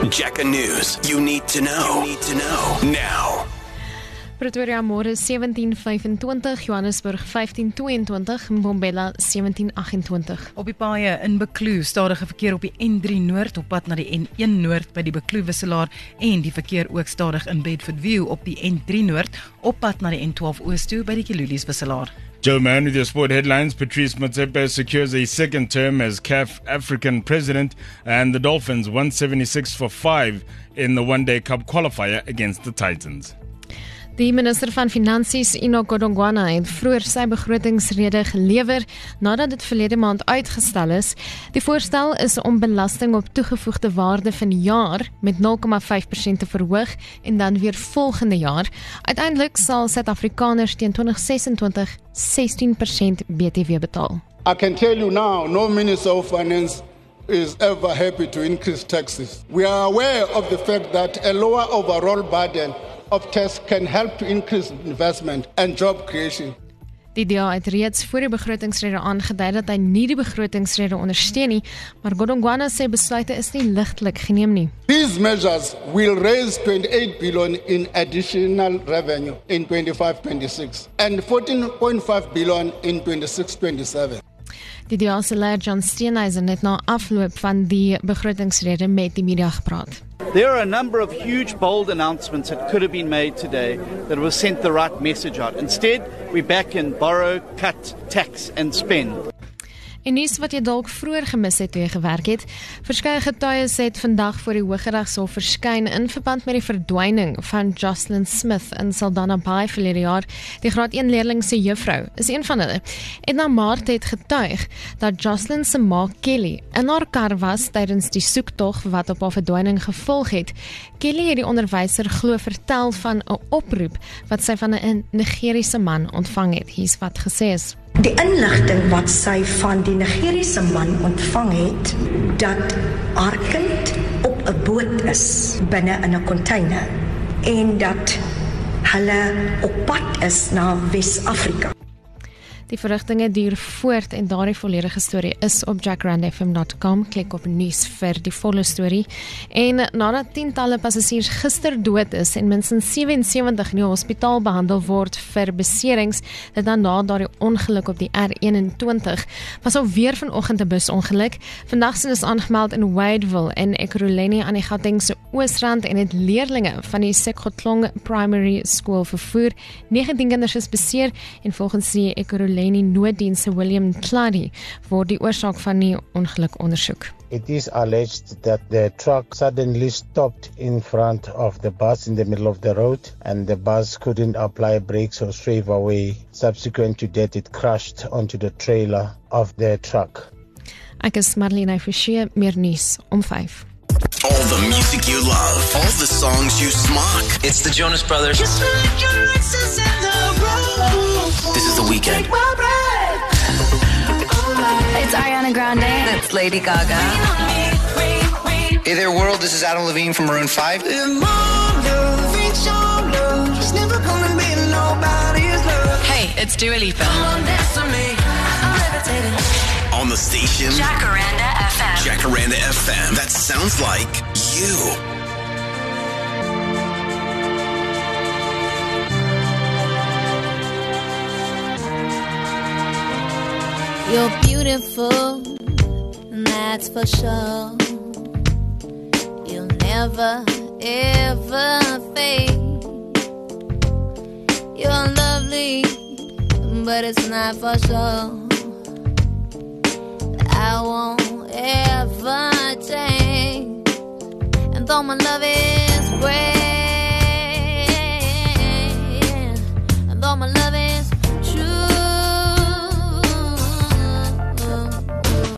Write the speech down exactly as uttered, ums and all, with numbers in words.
Jacka News. You need to know. You need to know now. Pretoria môre sewentien vyfentwintig, Johannesburg vyftien tweeëntwintig, Mbombela sewentien agentwintig. Op die paaie in Bekloo, stadige verkeer op die N drie Noord op pad na die N een Noord by die Bekloo wisselaar en die verkeer ook stadig in Bedford View op die N drie Noord op pad na die N twaalf Oos toe by die Kilulies wisselaar. Joe Mann with your sport headlines. Patrice Motsepe secures a second term as C A F African president, and the Dolphins one seventy-six for five in the one-day cup qualifier against the Titans. Die minister van Finansies, Enoch Godongwana, het vroeër sy begrotingsrede gelewer nadat dit verlede maand uitgestel is. Die voorstel is om belasting op toegevoegde waarde van die jaar met nul komma vyf persent te verhoog en dan weer volgende jaar. Uiteindelik sal Suid-Afrikaners teen twintig sesentwintig sestien persent B T W betaal. I can tell you now, no Minister of Finance is ever happy to increase taxes. We are aware of the fact that a lower overall burden of tax can help to increase investment and job creation. Die D A het reeds voor die begrotingsrede aangedui dat hy nie die begrotingsrede ondersteun nie, maar Godongwana sê besluite is nie ligtelik geneem nie. These measures will raise twenty-eight billion in additional revenue in twenty-five twenty-six and fourteen point five billion in twenty-six twenty-seven. Die D A se leier John Steenhuisen het na afloop van die begrotingsrede met die media gepraat. There are a number of huge, bold announcements that could have been made today that will send the right message out. Instead, we're back in borrow, cut, tax and spend. En nuus wat jy dalk vroeër gemis het toe jy gewerk het. Verskeie getuies het vandag voor die Hooggeregshof verskyn in verband met die verdwyning van Jocelyn Smith in Saldanha Bay verlede jaar. Die graad een leerling se juffrou is een van hulle. Edna Maart het getuig dat Jocelyn se ma Kelly in haar kar was tydens die soektog wat op haar verdwyning gevolg het. Kelly het die onderwyser glo vertel van 'n oproep wat sy van 'n Nigeriese man ontvang het. Hier's wat gesê is. Die inligting wat sy van die Nigeriese man ontvang het, dat haar kind op 'n boot is binne in 'n container en dat hulle op pad is na Wes-Afrika. Die verrigtinge duur voort en daardie volledige storie is op jack rand f m dot com. Klik op nuus vir die volle storie. En nadat tientalle passasiers gister dood is en minstens sewensewentig in die hospitaal behandel word vir beserings, dit dan na daardie ongeluk op die R eenentwintig, was alweer vanoggend 'n busongeluk. Vandag is aangemeld in Wadeville en Ekurhuleni aan die Gautengse Oosrand en het leerlinge van die Sekgotlong Primary School vervoer. negentien kinders is beseer en volgens die Ekurhuleni Leni nooddienste William Clady word die oorsaak van die ongeluk ondersoek. It is alleged that the truck suddenly stopped in front of the bus in the middle of the road and the bus couldn't apply brakes or swerve away. Subsequent to that, it crashed onto the trailer of the truck. Ek is Marlene Forsie, meer nuus om vyf. All the music you love, all the songs you smock. It's the Jonas Brothers. This is The Weeknd. It's Ariana Grande. It's Lady Gaga. Hey there, world. This is Adam Levine from Maroon five. Hey, it's Dua Lipa. On the station, Jacaranda F M. Jacaranda F M. That sounds like you. You're beautiful, and that's for sure. You'll never, ever fade. You're lovely, but it's not for sure. I won't ever change. And though my love is great,